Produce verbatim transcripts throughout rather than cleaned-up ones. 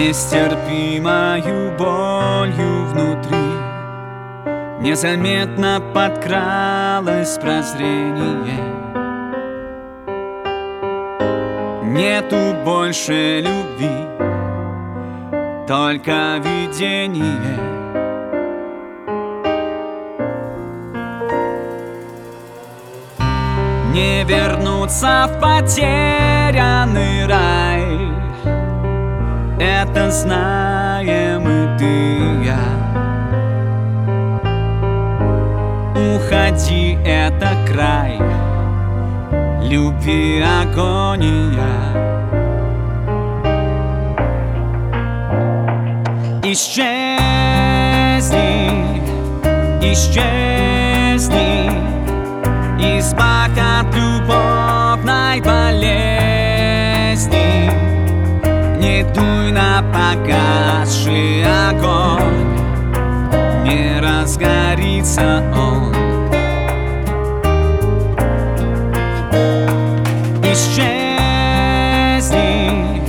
нестерпимою болью внутри незаметно подкралось прозрение. Нету больше любви, только видение. Не вернуться в потерянный рай, это знаем и ты, и я. Уходи, это край, любви агония. Исчезни, исчезни, избавь от любовной болезни. Не дуй на погасший огонь, не разгорится он. Исчезни,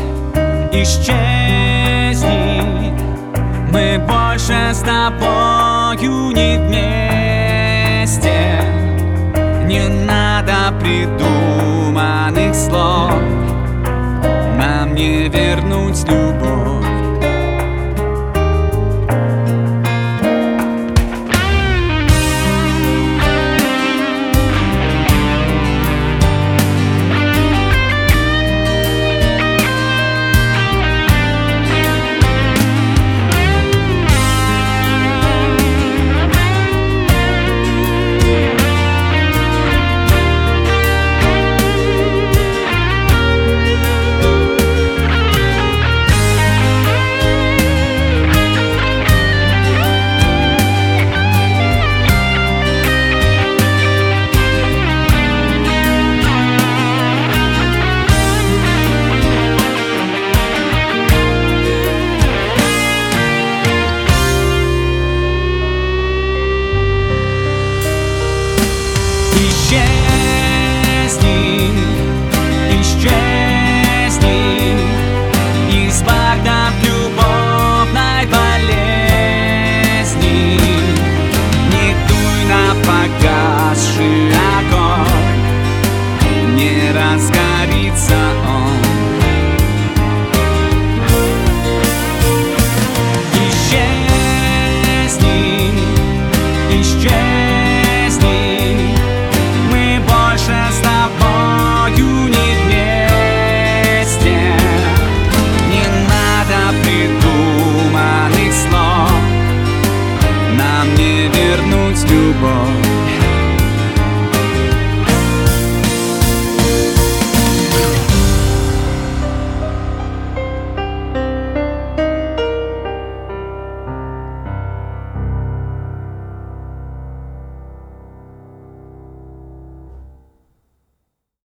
исчезни, мы больше с тобою не вместе. Не надо придуманных слов, нам не вернуть любовь. Исчезни, исчезни, избавь от любовной болезни. Не дуй на погасший огонь, не разгорится он. Исчезни, исчезни,